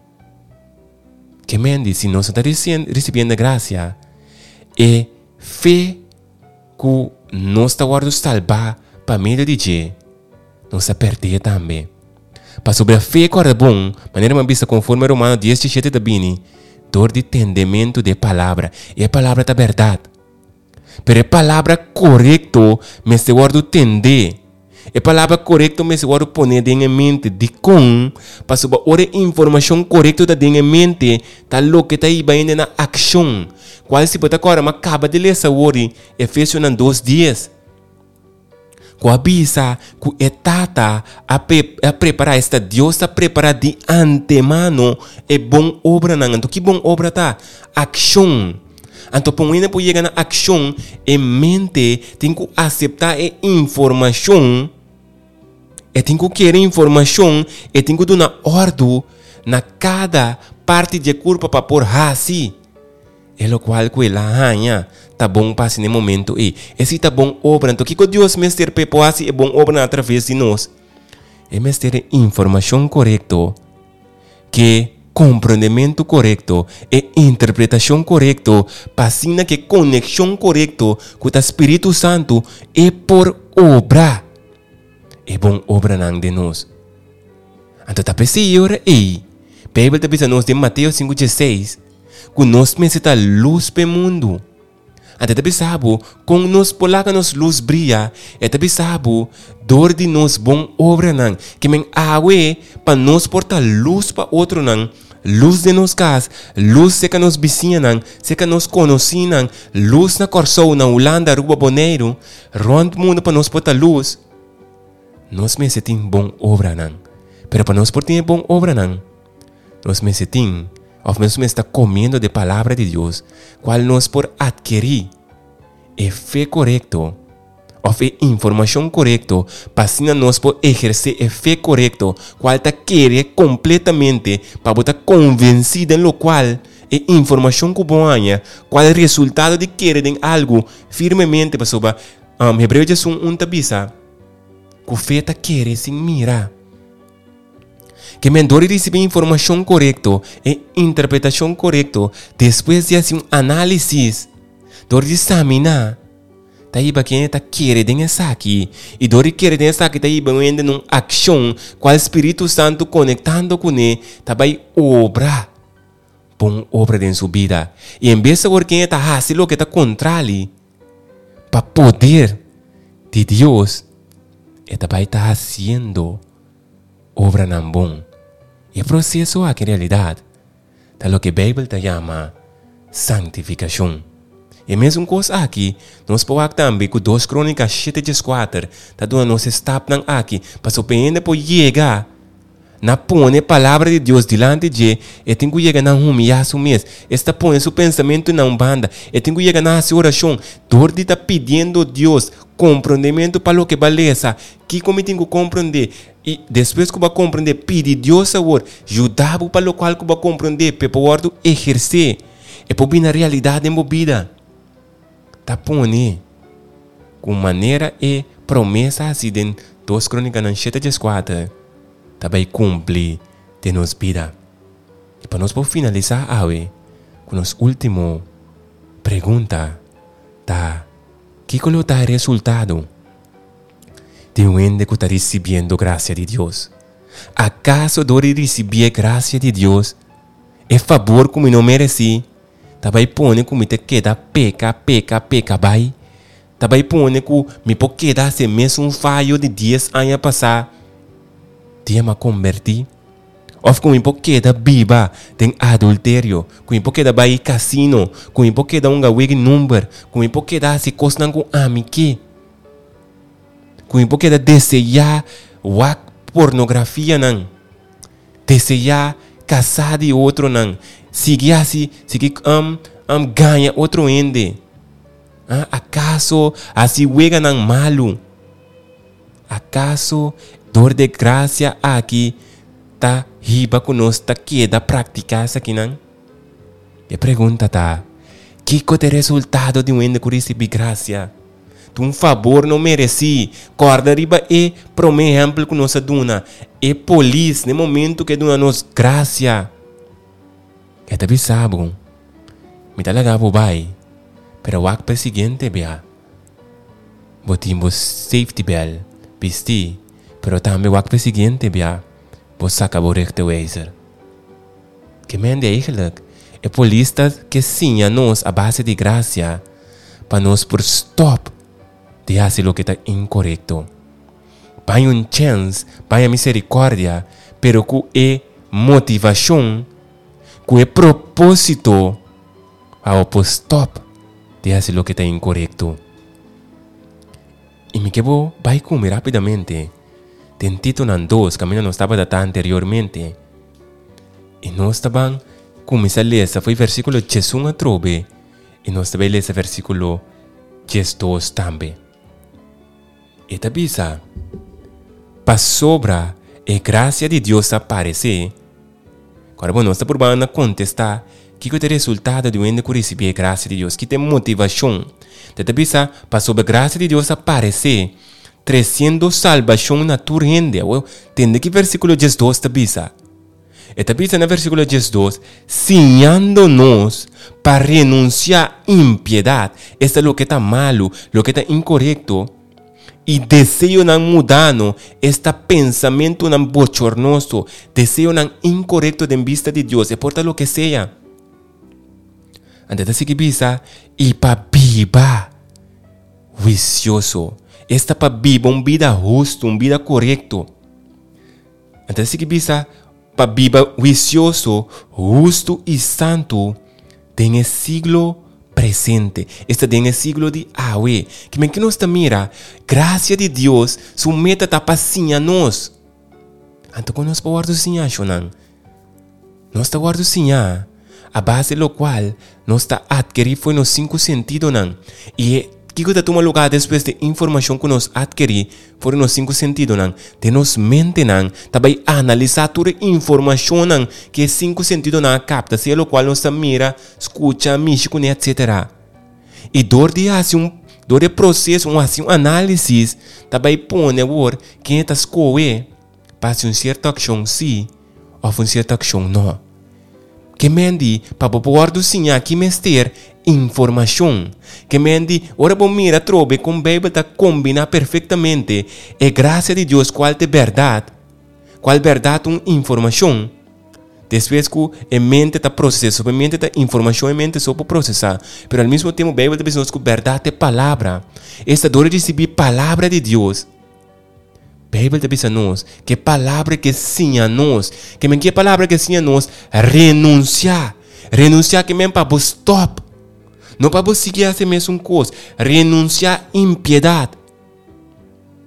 [SPEAKER 1] Que me diz, se nós não estamos recebendo graça, é fé que nós estamos salvar para meio de Deus, nós estamos perder também. Para sobre a fé que é bom, maneira uma vista conforme Romanos 10:7 da Bini, dor de entendimento de palavra. E a palavra é verdade. Pero a palavra correto me se guarda entender. A palavra correto me se guarda poner em mente de com, para sobre a informação correta da em mente, tá louco que tá aí indo na ação. Qual se pode agora, mas acaba de ler essa hora, Efésios 2:10. Com a bisa, com a tata, a preparar, esta Deus está preparado de antemano, é bom obra, não? Então, que bom obra tá? Ação. Então, para ainda por chegar na ação, em mente, tem que aceitar a informação, e tem que querer informação, e tem que dar uma ordem na cada parte de corpo para pôr assim. É o qual que ela ganha. Tá bom para esse momento e esse tá bom obra. Então, que Deus mestre pepo assim é bom obra através de nós. É mestre informação correta, que compreendimento correto, e interpretação correta, passina que conexão correta com o Espírito Santo é por obra. É bom obra não de nós. Então, tá pensando aí. A Bíblia está dizendo nós de Mateus 5:16, que nós necessitamos luz para o mundo. Até também sabe, com nós polaca nos luz brilha, e também sabe, dor de nós bom obra não, que men água para nós portar luz para outro não, luz de nos casa, luz se que nos vizinha não, se que nos conheci não, luz na Corsou, na Holanda, Ruba Boneiro, rond mundo para nós portar luz. Nós necessitamos bom obra não, pero para nós portar bom obra não, nós necessitamos ou mesmo está comendo de palavra de Deus, qual nós por adquirir é fé correto, ou é informação correta, para nós por exercer a fé correto, qual está querer completamente, para estar convencido em lo qual é informação que bom ganha, qual é o resultado de querer em algo firmemente, para sobre Hebreus 11 tabisa, que fé está querer sem mirar. Que mentor receber informação correta e interpretação correta, depois de fazer análise, dor de examinar, tá aí para quem está querendo essa aqui, e dor de querer essa aqui tá aí para ainda numa ação, qual Espírito Santo conectando com ele, tá vai obra, bom obra de sua vida, e em vez de quem está fazendo o que está contra ele, para poder de Deus, ele vai estar fazendo obra não bom. E o processo aqui, em realidade, é o que a Bíblia chama santificação. E a mesma coisa aqui, nós podemos também, com 2 Crônicas 7:4, está dando nosso estado aqui, para surpreender por chegar na pone a palavra de Deus delante de e tem que chegar na humilhar su mês. Esta põe seu pensamento na umbanda e tem que chegar na sua oração. Dor de tá pedindo Deus compreendimento para o que beleza. Que como tem que compreender e depois que vai compreender, pede Deus agora ajudar para o qual que vai compreender para poder exercer e para vir na realidade em vida. Tá põe com maneira e promessa assim de 2 Crônicas 7:4 também cumpre de nos vida. E para nós finalizar com nossa última pergunta, tá? Que qual é o resultado de um ende que está recebendo graça de Deus? Acaso deve receber graça de Deus é favor como não merece? Também põe como te queda peca, vai. Também põe que me pode quedar se mesmo falho de 10 anos passar. Dia me converti. Ou como me pode quedar viva tem adultério. Como me pode quedar vai casino. Como me pode quedar wig number. Como me pode quedar se cosnan com amique. Como me pode quedar desejar pornografia não. Desejar casar de outro não. Seguir assim, ganha outro ende. Acaso assim wega não malo? Acaso dor de graça aqui tá riba conosco tá queda praticar isso aqui não? E pergunta tá, que é o resultado de um ende que recebi graça? Tu favor não mereci. Corda riba e por exemplo que nossa duna e polícia no momento que duna nos graça. Que tá bisabo. Me talaga vai. Pero wak pa seguinte bia. Botimos safety bell. Pisti. Pero também wak pa seguinte bia. Bos saca rechte wijzer. Que mende eigenlijk. E polista que sinha nos a base de graça. Para nos por stop. De hacer lo que está incorrecto. Vai chance. Vai misericórdia. Pero com motivação. Com propósito. Ao stop. De hacer lo que está incorrecto. Y me quedo, vai comer rapidamente. Tentito nan 2, camino no estaba data anteriormente. Y no estaban, começar a ler, foi versículo 1 a 3. Y no estaba a ler versículo 2 também. E tabisa, para sobra, a graça de Deus aparecer. Agora, bom, nós está por banda contestar. Que é o resultado de um ende que receber a graça de Deus? Que tem motivação. Tenta pensar, para sobre a graça de Deus aparecer, trazendo salvação na tua rende. Tem que versículo 2 está bisa. Está bisa no versículo 2, ensinando-nos para renunciar à impiedade. Isso é o que está malo, o que está incorreto. E desejo não mudando, este pensamento não bochornoso, desejo não incorreto de vista de Deus, importa o que seja. Antes de bisa e para viva vicioso. Esta para viva uma vida justa, uma vida correta. Antes de bisa para viva vicioso, justo e santo, tem o siglo presente. Este tem o siglo de awe. Que nós mira, graça de Deus, sua meta está para sim a nós. Então quando nós guardamos sim a chonan, nós está guardando sim a base do qual nós está adquirir foi nos 5 sentidos não. E que está tomando lugar depois de informação que nós adquirir foram nos 5 sentidos não. De nos mente não, também analisar toda a informação não que 5 sentidos não capta, seja o qual nós mira, escuta, mexe com etc. E dor de processo, um análise, também põe agora quem está escolher para uma certa ação sim ou uma certa ação não. Que mendi para poder desenhar que mestre informação. Que mendi ora bom mira trobe com a Bíblia está combina perfeitamente é graça de Deus qual é verdade uma informação. Depois que a mente está processando, a mente está informação, a mente só para processar. Mas ao mesmo tempo a Bíblia está dizendo que verdade é palavra. Esta dor de receber palavra de Deus. A Bíblia está dizendo que palavra que sim a nós, que palavra que sim a nós, renunciar que mesmo para stop, não para seguir essa mesma coisa, renunciar impiedade,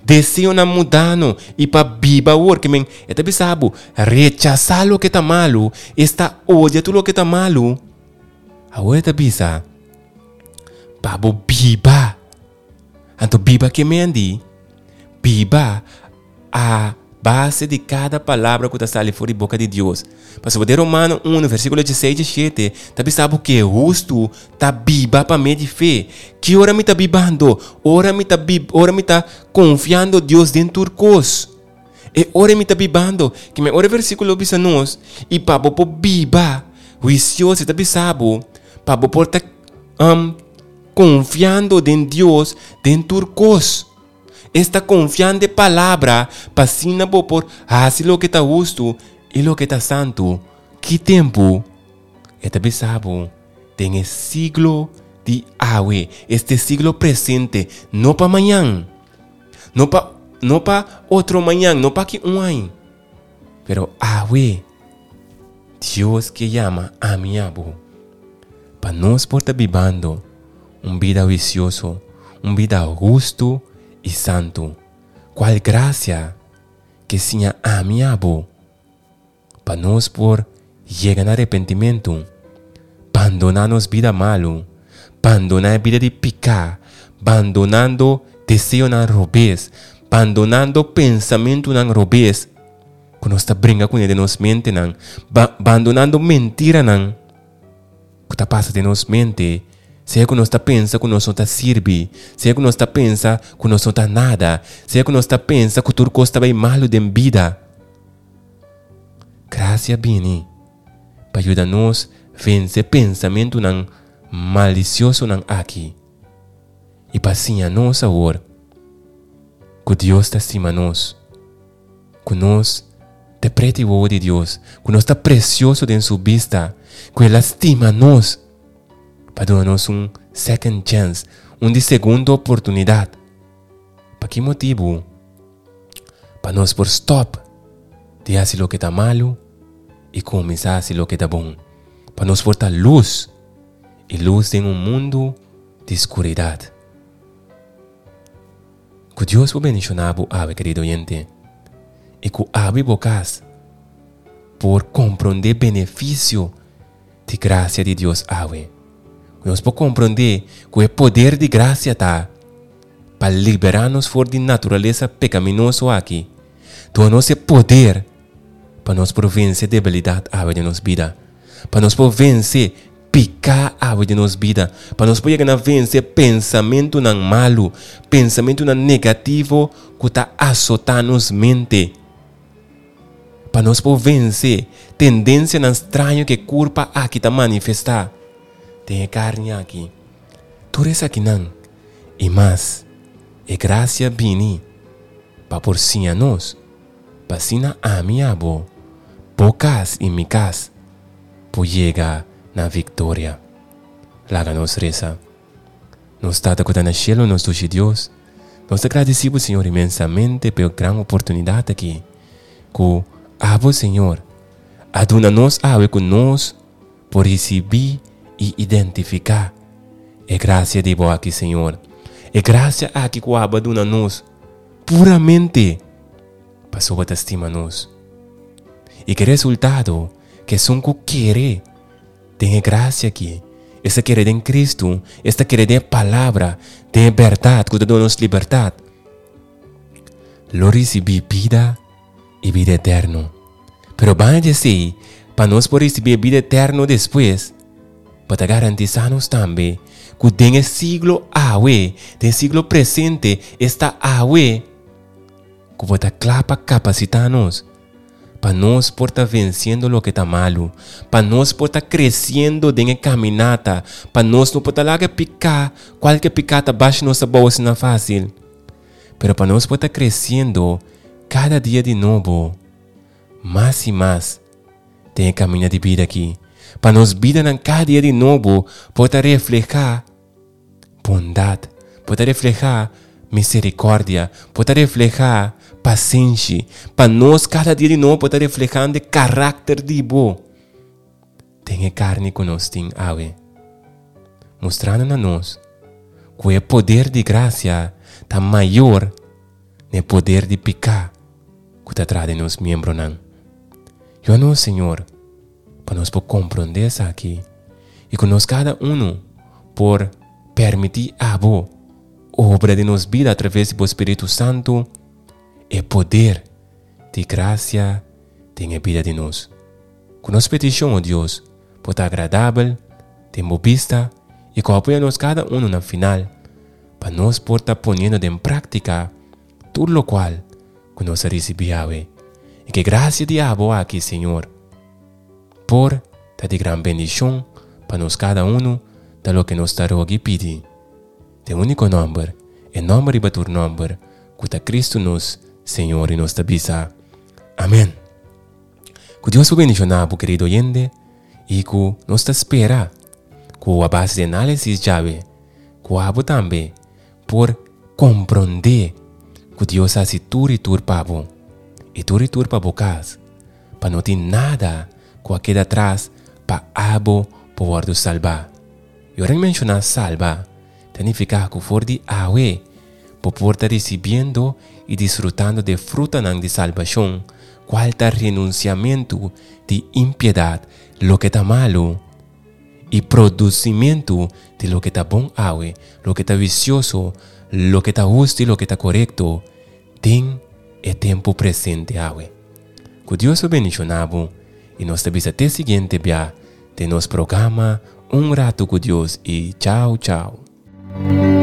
[SPEAKER 1] deseo na mudano e para viva work men eta bisabo rechazar lo que está malo, esta odia tudo lo que está malo. Agora eta bisa babo viva. Anto viva que me andi, viva a base de cada palavra que está saindo fora da boca de Deus. Para poder Romano 1, versículo 16 e 17, tá sabe que é justo, tá viva para mim de fé. Que hora me tá vivando? Hora me tá confiando Deus dentro do cos. E hora me tá vivando, que me hora versículo bisa nós, e para por viva, juicioso tá sabe, para por tá confiando em Deus dentro do cos. Esta confiante palavra pasina por hacer lo que está justo y lo que está santo. ¿Qué tiempo? Esta bisabo tem el siglo de hoy, este siglo presente, no para mañana, no para otro mañana, no para que un año, pero hoy, Dios que llama a mi abo, para nos portar vivando vida vicioso, vida justo e santo. Qual graça que sinha amiável para nós por chegar no arrependimento, abandonar nos vida malo, abandonar a vida de picar, abandonando desejo na robez, abandonando pensamento na robez, quando nós brinca com ele nos mente nan, abandonando mentira nan, que tá passa de nos mente. Se é que nós está pensa que nós não está serve, se é que nós está pensa que nós não está nada, se é que nós está pensa que tudo costa bem malo de vida. Graças bem, para ajudar-nos a vencer pensamento não malicioso não aqui. E para assim a nós agora, que Deus está acima de nós, que nós te prete o de Deus, que nós está precioso de sua vista, que Ele estima nós, para dar-nos second chance, de segunda oportunidade. Para que motivo? Para nós por stop de fazer o que está malo e começar a fazer o que está bom. Para nós portar luz, e luz em mundo de escuridão. Que Deus vos bendicionar, querido oyente, e que abre bocas por compreender benefício de graça de Deus ave. Nós podemos compreender que o poder de graça está para liberar-nos fora de natureza pecaminosa aqui. Então, nosso poder para nós vencer a debilidade de nossa vida, para nós vencer picar de nossa vida, para nós poder vencer pensamento não malo, pensamento não negativo que está azotando nossa mente, para nós vencer tendência não estranha que culpa aqui está manifestar. Tem carne aqui, tudo isso aqui não, e mais, é graça bini, para por si a nós, para sina a minha abo, bocas e micas, por chegar na vitória. Laga nos reza, nós estamos com o cielo, nós do Deus, nós agradecemos, Senhor, imensamente pela grande oportunidade aqui, que abo, Senhor, aduna-nos a com nós, por receber e identificar. É graça de boa aqui, Senhor. É graça aqui que o abaduna nos puramente para sua estima nos. E que resultado que são que querer tem graça aqui. Essa querer em Cristo, esta querer de palavra, de verdade, que dá-nos liberdade. Lo recebi vida e vida eterna. Pero vai dizer, para nós por receber vida eterna depois, para garantizar-nos também que tem siglo awe, tem siglo presente, está awe, que vai capacitar-nos para nós por estar vencendo o que está malo, para nós por estar crescendo em caminhada, para nós não poder lá picar, qualquer picada baixa nossa bolsa não é fácil, mas para nós por estar crescendo cada dia de novo, mais e mais, tem caminho de vida aqui. Para nos vida em cada dia de novo, pode reflejar bondade, pode reflejar misericórdia, pode reflejar paciência. Para nós, cada dia de novo, pode reflejar de caráter de bom. Tem carne que nós tem ave, mostrando a nós que o poder de graça está maior no poder de picar que está atrás de nos miembros. Eu não, Senhor, para nós por compreender isso aqui e que nós cada por permitir a obra de nos vida através do Espírito Santo e poder de graça tem a vida de nós. Que nós petição, Deus, por estar agradável, tempo vista e que apoia-nos cada na final para nós por estar ponendo em prática tudo o qual que nós recebemos. E que graça de abo aqui, Senhor, por dar de grande bendição para nós cada da lo que nos está rogue pedir. De único nome, em nome de batur nome, que está Cristo nos, Senhor, e nos tabisa. Amém. Que Deus bendicionar, querido oyente, e que nos espera, que a base de análise chave, que abo também, por compreender que Deus hace tudo e tudo para você, e tudo para você, para não ter nada que queda atrás para abo poder salvar. E ahora mencionar salva, significa que for de awe, por estar recebendo e disfrutando de fruta de salvação, qual está renunciamento de impiedade, lo que está malo, e producimento de lo que está bom awe, lo que está vicioso, lo que está justo e lo que está correcto, tem e tempo presente awe. Que Deus o bendicionado e nós te até seguinte via de nosso programa Um Rato com Deus e tchau, tchau.